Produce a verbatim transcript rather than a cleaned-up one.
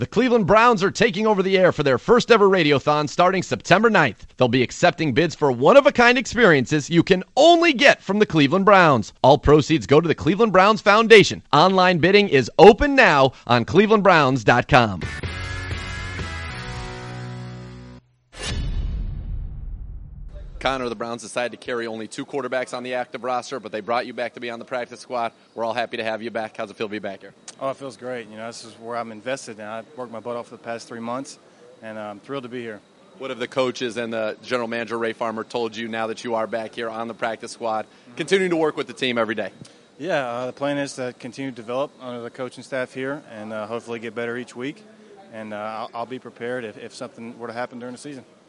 The Cleveland Browns are taking over the air for their first ever Radiothon starting September ninth. They'll be accepting bids for one-of-a-kind experiences you can only get from the Cleveland Browns. All proceeds go to the Cleveland Browns Foundation. Online bidding is open now on cleveland browns dot com. Connor, the Browns decided to carry only two quarterbacks on the active roster, but they brought you back to be on the practice squad. We're all happy to have you back. How's it feel to be back here? Oh, it feels great. You know, this is where I'm invested in. I've worked my butt off for the past three months, and I'm thrilled to be here. What have the coaches and the general manager, Ray Farmer, told you now that you are back here on the practice squad, continuing to work with the team every day? Yeah, uh, the plan is to continue to develop under the coaching staff here and uh, hopefully get better each week. And uh, I'll, I'll be prepared if, if something were to happen during the season.